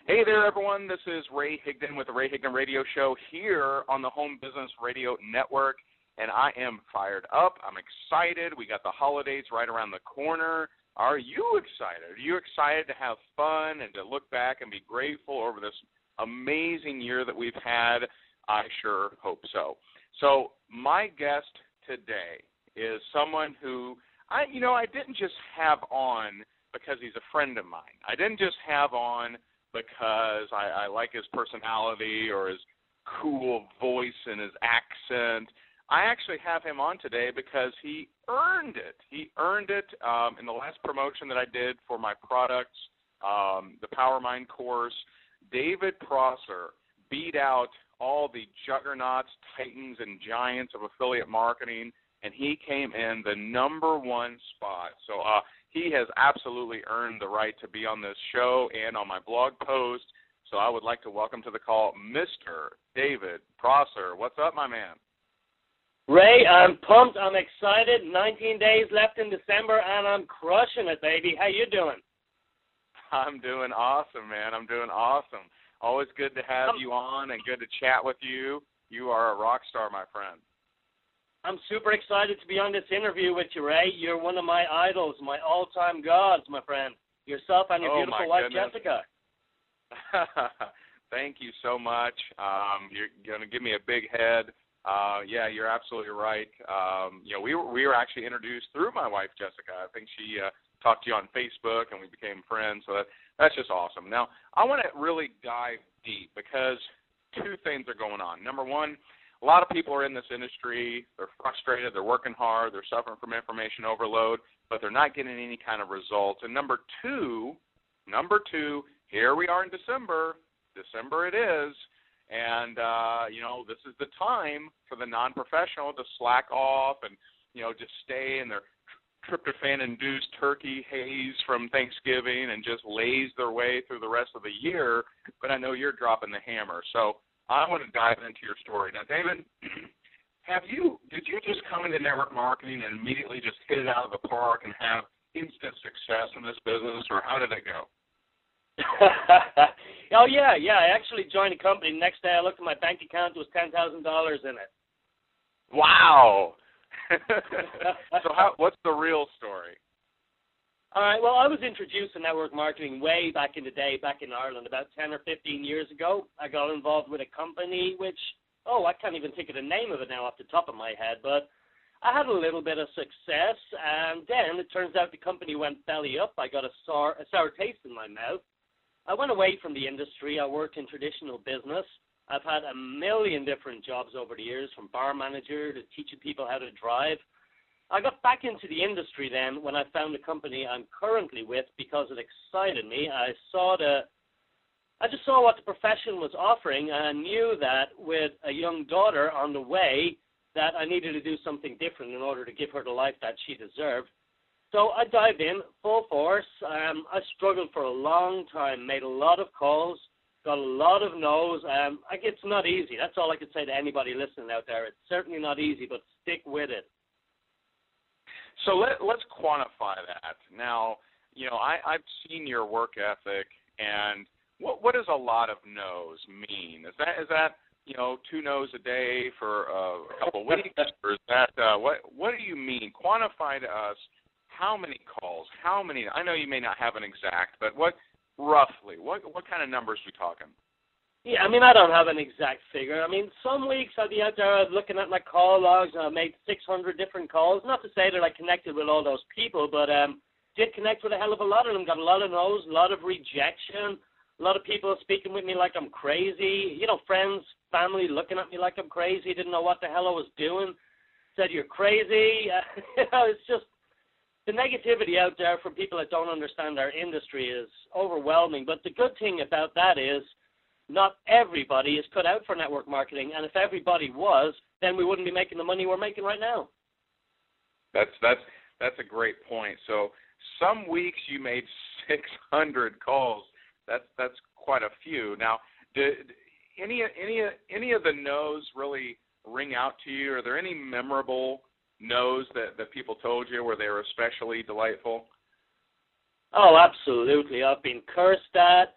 Hey there, everyone. This is Ray Higdon with the Ray Higdon Radio Show here on the Home Business Radio Network, and I am fired up. I'm excited. We got the holidays right around the corner. Are you excited? Are you excited to have fun and to look back and be grateful over this amazing year that we've had? I sure hope so. So my guest today is someone who I didn't just have on because he's a friend of mine. I didn't just have on because I like his personality or his cool voice and his accent. I actually have him on today because he earned it. He earned it in the last promotion that I did for my products, the PowerMind course. David Prosser beat out all the juggernauts, titans, and giants of affiliate marketing, and he came in the number one spot. So he has absolutely earned the right to be on this show and on my blog post. So I would like to welcome to the call Mr. David Prosser. What's up, my man? Ray, I'm pumped. I'm excited. 19 days left in December, and I'm crushing it, baby. How you doing? I'm doing awesome, man. I'm doing awesome. Always good to have you on and good to chat with you. You are a rock star, my friend. I'm super excited to be on this interview with you, Ray. You're one of my idols, my all-time gods, my friend. Yourself and your beautiful wife, Jessica. Thank you so much. You're going to give me a big head. Yeah, you're absolutely right. We were actually introduced through my wife, Jessica. I think she talked to you on Facebook, and we became friends. So that's just awesome. Now, I want to really dive deep because two things are going on. Number one, a lot of people are in this industry. They're frustrated. They're working hard. They're suffering from information overload, but they're not getting any kind of results. And number two, here we are in December. December it is. And, this is the time for the non-professional to slack off and, just stay in their tryptophan-induced turkey haze from Thanksgiving and just laze their way through the rest of the year. But I know you're dropping the hammer. So I want to dive into your story. Now, David, did you just come into network marketing and immediately just hit it out of the park and have instant success in this business, or how did it go? Oh, yeah. I actually joined a company. The next day I looked at my bank account. There was $10,000 in it. Wow. So what's the real story? All right, well, I was introduced to network marketing way back in the day, back in Ireland, about 10 or 15 years ago. I got involved with a company which, I can't even think of the name of it now off the top of my head, but I had a little bit of success, and then it turns out the company went belly up. I got a sour taste in my mouth. I went away from the industry. I worked in traditional business. I've had a million different jobs over the years, from bar manager to teaching people how to drive. I got back into the industry then when I found the company I'm currently with because it excited me. I just saw what the profession was offering, and I knew that with a young daughter on the way that I needed to do something different in order to give her the life that she deserved. So I dived in full force. I struggled for a long time, made a lot of calls, got a lot of no's. It's not easy. That's all I could say to anybody listening out there. It's certainly not easy, but stick with it. So let's quantify that. Now, I've seen your work ethic, and what does a lot of no's mean? Is that 2 no's a day for a couple of weeks, or is that what do you mean? Quantify to us how many calls, how many. I know you may not have an exact, but what kind of numbers are we talking? Yeah, I don't have an exact figure. Some weeks I'd be out there looking at my call logs, and I made 600 different calls. Not to say that I connected with all those people, but did connect with a hell of a lot of them. Got a lot of no's, a lot of rejection, a lot of people speaking with me like I'm crazy. Friends, family looking at me like I'm crazy, didn't know what the hell I was doing, said you're crazy. It's just the negativity out there from people that don't understand our industry is overwhelming. But the good thing about that is not everybody is cut out for network marketing, and if everybody was, then we wouldn't be making the money we're making right now. That's a great point. So some weeks you made 600 calls. That's quite a few. Now, did any of the no's really ring out to you? Are there any memorable no's that people told you where they were especially delightful? Oh, absolutely. I've been cursed at.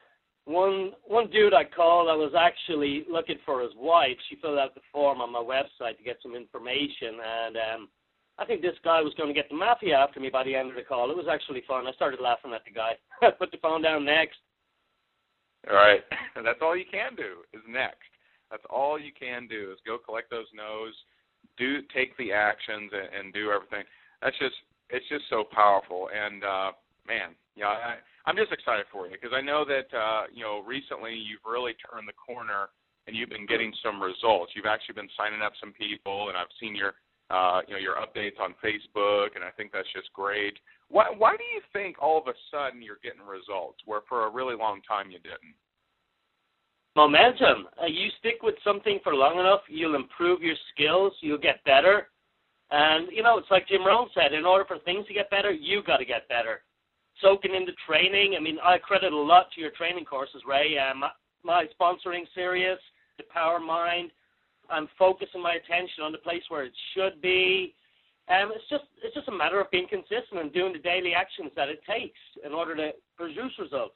One dude I called, I was actually looking for his wife. She filled out the form on my website to get some information, and I think this guy was going to get the mafia after me by the end of the call. It was actually fun. I started laughing at the guy. Put the phone down next. All right. That's all you can do is next. That's all you can do is go collect those no's, take the actions, and do everything. It's just so powerful. And, man, I'm just excited for you because I know that, recently you've really turned the corner and you've been getting some results. You've actually been signing up some people, and I've seen your updates on Facebook, and I think that's just great. Why do you think all of a sudden you're getting results where for a really long time you didn't? Momentum. You stick with something for long enough, you'll improve your skills, you'll get better. And, it's like Jim Rohn said, in order for things to get better, you got to get better. Soaking into training, I credit a lot to your training courses, Ray. My sponsoring series, the Power Mind, I'm focusing my attention on the place where it should be. It's just a matter of being consistent and doing the daily actions that it takes in order to produce results.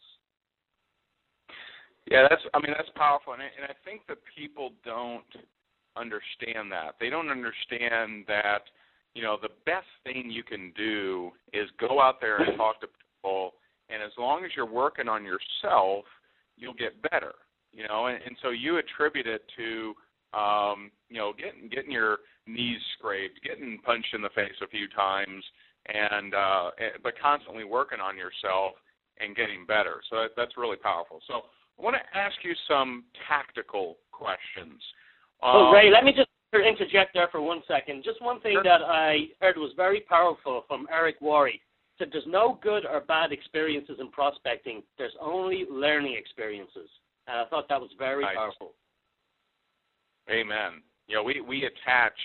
Yeah, that's powerful, and I think that people don't understand that. They don't understand that, the best thing you can do is go out there and talk to people, and as long as you're working on yourself, you'll get better, and so you attribute it to, getting your knees scraped, getting punched in the face a few times, but constantly working on yourself and getting better. So that's really powerful. So I want to ask you some tactical questions. Ray, let me just interject there for 1 second. Just one thing that I heard was very powerful from Eric Worre. Said there's no good or bad experiences in prospecting. There's only learning experiences. And I thought that was very powerful. Amen. We attach,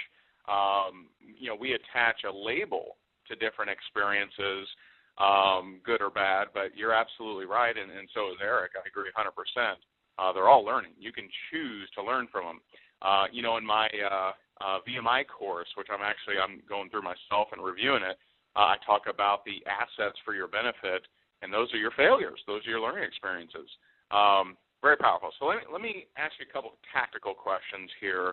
a label to different experiences, good or bad, but you're absolutely right, and so is Eric. I agree 100%. They're all learning. You can choose to learn from them. In my VMI course, which I'm going through myself and reviewing it, I talk about the assets for your benefit, and those are your failures. Those are your learning experiences. Very powerful. So let me ask you a couple of tactical questions here.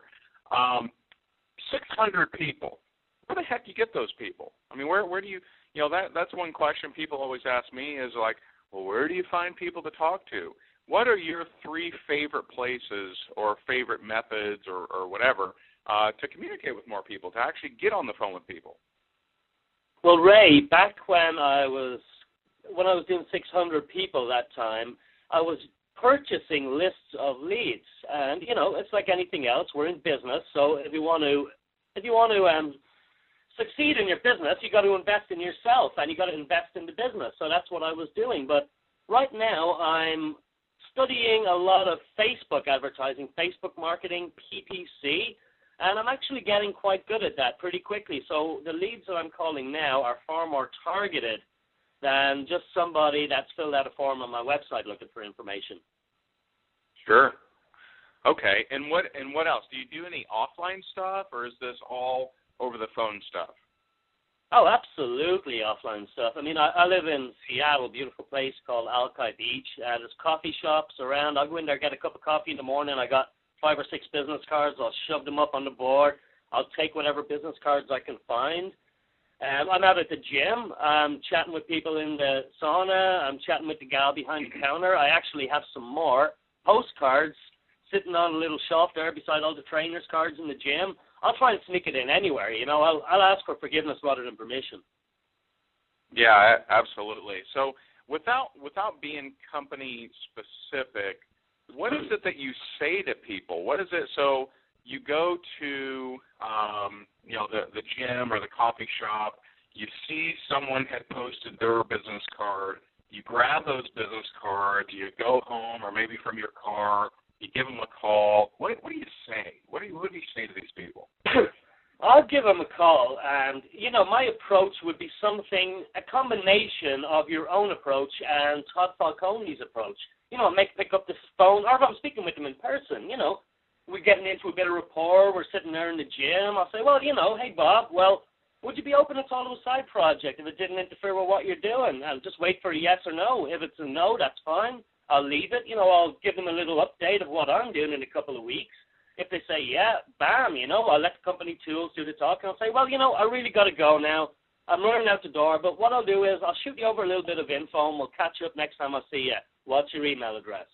600 people. Where the heck do you get those people? Where do you, that's one question people always ask me is like, well, where do you find people to talk to? What are your 3 favorite places or favorite methods or whatever to communicate with more people, to actually get on the phone with people? Well, Ray, back when I was doing 600 people that time, I was purchasing lists of leads, and it's like anything else. We're in business, so if you want to succeed in your business, you got to invest in yourself, and you got to invest in the business. So that's what I was doing. But right now, I'm studying a lot of Facebook advertising, Facebook marketing, PPC, and I'm actually getting quite good at that pretty quickly. So the leads that I'm calling now are far more targeted than just somebody that's filled out a form on my website looking for information. Sure. Okay. And what else? Do you do any offline stuff, or is this all over the phone stuff? Oh, absolutely offline stuff. I live in Seattle, beautiful place called Alki Beach. There's coffee shops around. I'll go in there, get a cup of coffee in the morning. I got 5 or 6 business cards. I'll shove them up on the board. I'll take whatever business cards I can find. I'm out at the gym. I'm chatting with people in the sauna. I'm chatting with the gal behind the counter. I actually have some more postcards sitting on a little shelf there beside all the trainers' cards in the gym. I'll try and sneak it in anywhere. I'll ask for forgiveness rather than permission. Yeah, absolutely. So without being company specific, what is it that you say to people? What is it? So you go to the gym or the coffee shop, you see someone had posted their business card, you grab those business cards, you go home or maybe from your car, you give them a call. What do you say? What do you say to these people? I'll give them a call, and, my approach would be a combination of your own approach and Todd Falcone's approach. Pick up the phone, or if I'm speaking with them in person, we're getting into a bit of rapport, we're sitting there in the gym, I'll say, well, hey, Bob, would you be open to a little side project if it didn't interfere with what you're doing? And just wait for a yes or no. If it's a no, that's fine. I'll leave it. I'll give them a little update of what I'm doing in a couple of weeks. If they say, yeah, bam, I'll let the company tools do the talk. And I'll say, well, I really got to go now. I'm running out the door. But what I'll do is I'll shoot you over a little bit of info, and we'll catch up next time I see you. What's your email address?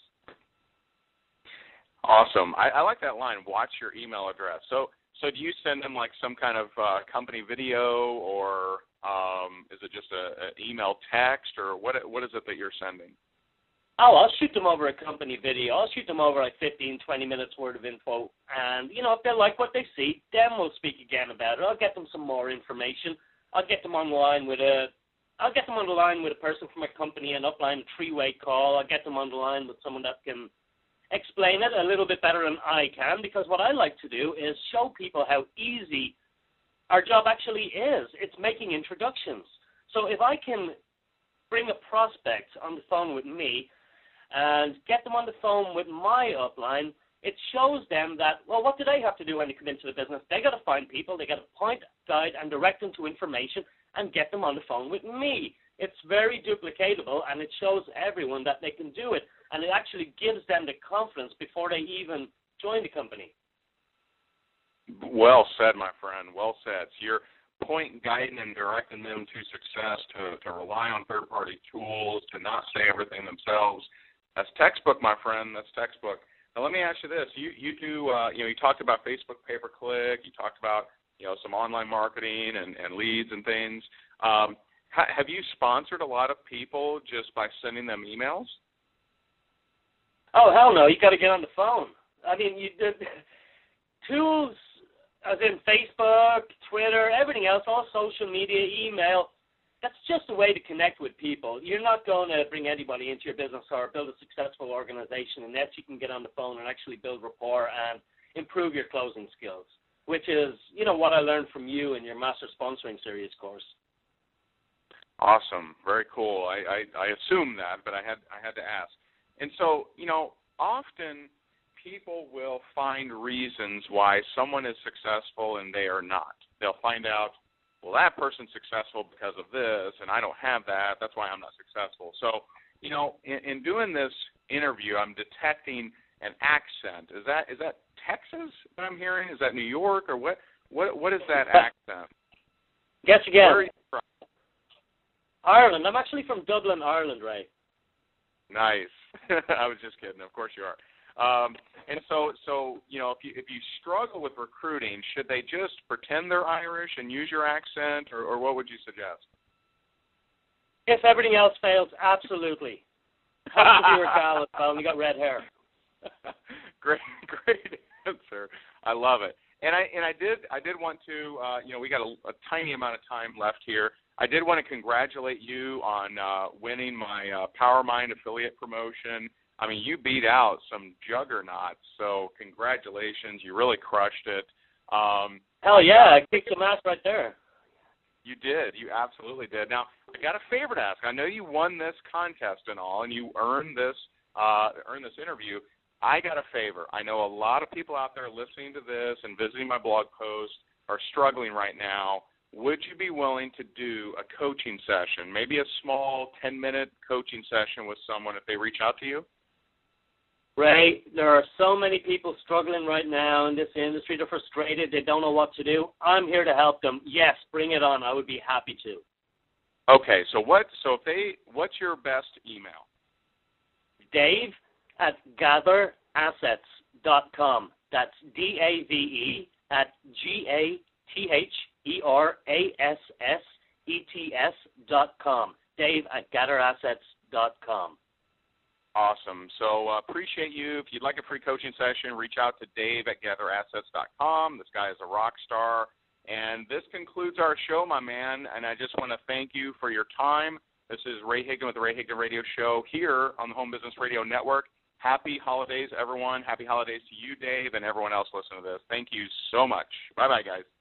Awesome. I like that line, what's your email address? So do you send them like some kind of company video, or is it just an email text, or what is it that you're sending? Oh, I'll shoot them over a company video. I'll shoot them over like 15, 20 minutes worth of info. And, if they like what they see, then we'll speak again about it. I'll get them some more information. I'll get them on the line with a person from my company, an upline three-way call. I'll get them on the line with someone that can explain it a little bit better than I can, because what I like to do is show people how easy our job actually is. It's making introductions. So if I can bring a prospect on the phone with me and get them on the phone with my upline, it shows them that, well, what do they have to do when they come into the business? They got to find people, they got to point, guide, and direct them to information and get them on the phone with me. It's very duplicatable, and it shows everyone that they can do it, and it actually gives them the confidence before they even join the company. Well said, my friend. Well said. So you're point guiding and directing them to success, to rely on third-party tools, to not say everything themselves. That's textbook, my friend. That's textbook. Now, let me ask you this. You do, you talked about Facebook pay-per-click. You talked about, some online marketing and leads and things. Have you sponsored a lot of people just by sending them emails? Oh, hell no. You got to get on the phone. I mean, tools, as in Facebook, Twitter, everything else, all social media, email, that's just a way to connect with people. You're not going to bring anybody into your business or build a successful organization unless you can get on the phone and actually build rapport and improve your closing skills, which is, what I learned from you in your Master Sponsoring Series course. Awesome. Very cool. I assume that, but I had to ask. And so, often people will find reasons why someone is successful and they are not. They'll find out, well, that person's successful because of this, and I don't have that. That's why I'm not successful. So, in doing this interview, I'm detecting an accent. Is that Texas that I'm hearing? Is that New York, or what is that accent? Guess again. Where are you from? Ireland. I'm actually from Dublin, Ireland, Ray. Nice. I was just kidding. Of course you are. And so if you struggle with recruiting, should they just pretend they're Irish and use your accent, or what would you suggest? If everything else fails, absolutely. How could you gal if you got red hair? Great answer. I love it. And I did want to, we got a tiny amount of time left here. I did want to congratulate you on winning my PowerMind affiliate promotion. I mean, you beat out some juggernauts, so congratulations. You really crushed it. Hell yeah, I kicked some ass right there. You did. You absolutely did. Now, I got a favor to ask. I know you won this contest and all, and you earned this interview. I got a favor. I know a lot of people out there listening to this and visiting my blog post are struggling right now. Would you be willing to do a coaching session, maybe a small 10-minute coaching session with someone if they reach out to you? Ray, there are so many people struggling right now in this industry. They're frustrated. They don't know what to do. I'm here to help them. Yes, bring it on. I would be happy to. Okay, so what's your best email? Dave@gatherassets.com. That's DAVE@GATHERASSETS.com. Dave@gatherassets.com. Awesome. So appreciate you. If you'd like a free coaching session, reach out to Dave@gatherassets.com. This guy is a rock star. And this concludes our show, my man, and I just want to thank you for your time. This is Ray Higdon with the Ray Higdon Radio Show here on the Home Business Radio Network. Happy holidays, everyone. Happy holidays to you, Dave, and everyone else listening to this. Thank you so much. Bye-bye, guys.